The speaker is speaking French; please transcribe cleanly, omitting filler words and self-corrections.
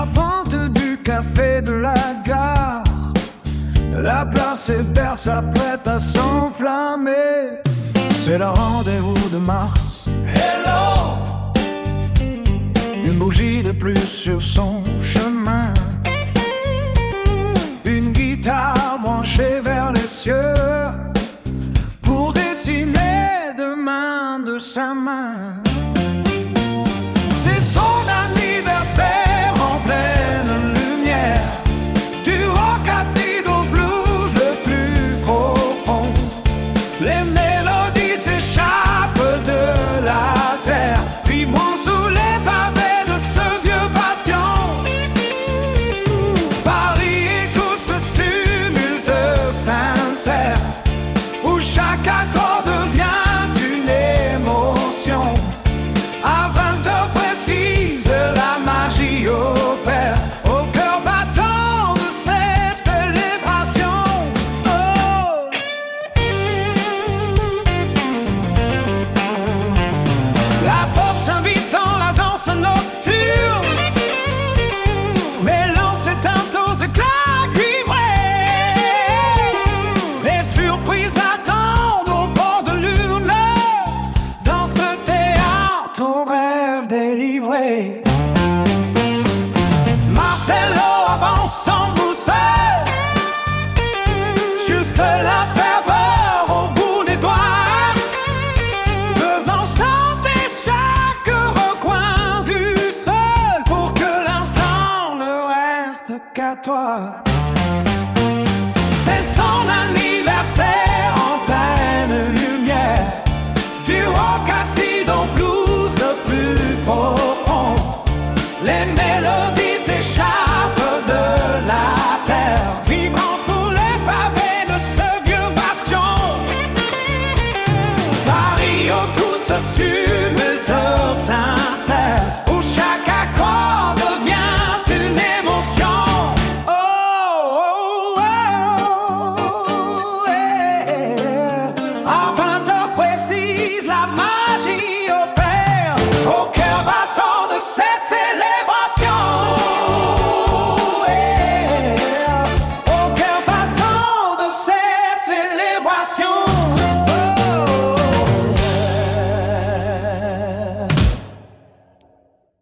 charpente du café de la gare, la place est berce, prête à s'enflammer. C'est le rendez-vous de Mars. Hello! Une bougie de plus sur son chemin, une guitare branchée vers les cieux pour dessiner demain de sa main. C'est son anniversaire en pleine lumière, du rock acide au blues le plus profond. Les mélodies s'échappent de la terre, vibrant sous les pavés de ce vieux bastion. Paris écoute ce tumulte sincère, où chaque accord devient une émotion. À 20h précises, la magie opère au cœur battant de cette célébration. Oh! La pop s'invite dans la danse nocturne, mêlant ses teintes aux éclats cuivrés. Les surprises attendent au bord de l'urne, dans ce théâtre au rêve délivré. Marcello avance sans boussole, juste la ferveur au bout des doigts, faisant chanter chaque recoin du sol pour que l'instant ne reste qu'à toi. C'est son anniversaire en pleine lumière, du rock acide au blues le plus profond. Les mélodies s'échappent